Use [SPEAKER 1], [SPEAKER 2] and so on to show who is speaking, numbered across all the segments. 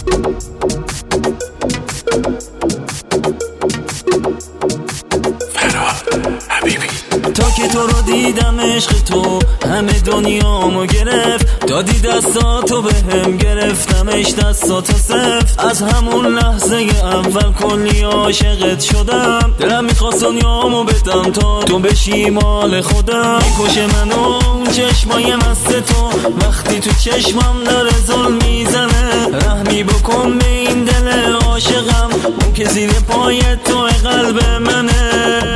[SPEAKER 1] تا که تو رو دیدم عشق تو همه دنیامو گرفت، دادی دستاتو بهم گرفتمش دستاتو سفت. از همون لحظه اول کلی عاشقت شدم، دلم میخواست دنیامو بدم تا تو بشی مال خودم. میکشه منو اون چشمای مست تو وقتی تو چشمم داره ظلم میزنه. رحمی بکن به این دل عاشقم، اون که زیر پای تو قلب منه.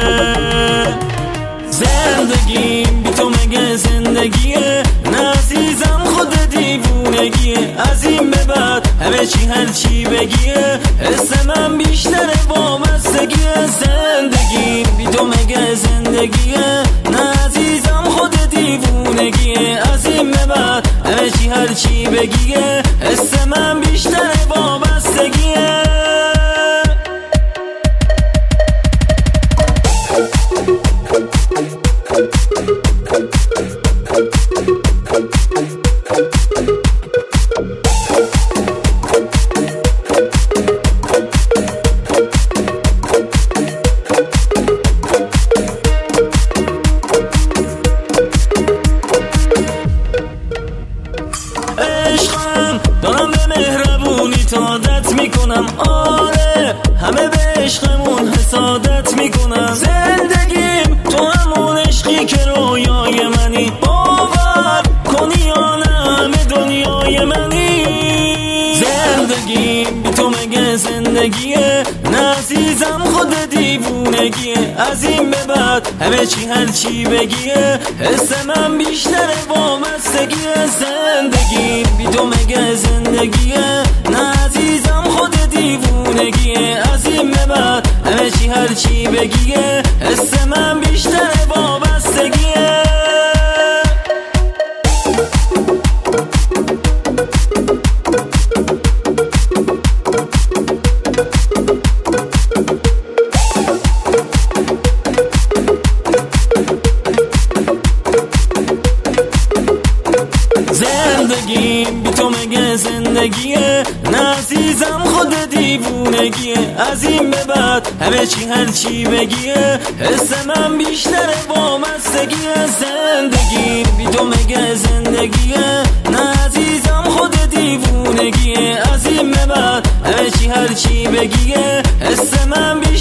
[SPEAKER 1] زندگیم بی تو مگه زندگیه؟ نه عزیزم خود دیوونگیه. از این به بعد همه چی هر چی بگیه، حس من بیشتره وابستگیه. زندگیم بی تو مگه زندگیه؟ نه عزیزم خود دیوونگیه. از این به بعد همه چی هر چی بگیه، حس من بیشتره وابستگیه. عشقم دارم به مهربونی عادت میکنم، آره همه به عشقمون حسادت میکنم. زندگیم تو همون عشقی که رویای منی، باور کنی یا نه همه دنیای منی. زندگیم بی تو مگه زندگیه؟ نه عزیزم خود دیوونگیه. از این به بعد همه چی هر چی بگیه، حس من بیشتره وابستگیه. زندگیم بی تو مگه زندگیه؟ نه عزیزم خود دیوونگیه. از این به بعد همه چی هر چی بگیه، حس من بیشتره وابستگیه. زندگیم بی تو مگه زندگیه؟ نه عزیزم خود دیوونگیه. از این به بعد همه چی هر چی بگیه، حس من بیشتره وابستگیه. زندگیم بی تو مگه زندگیه؟ نه عزیزم خود دیوونگیه. از این به بعد همه چی هر چی بگیه، حس من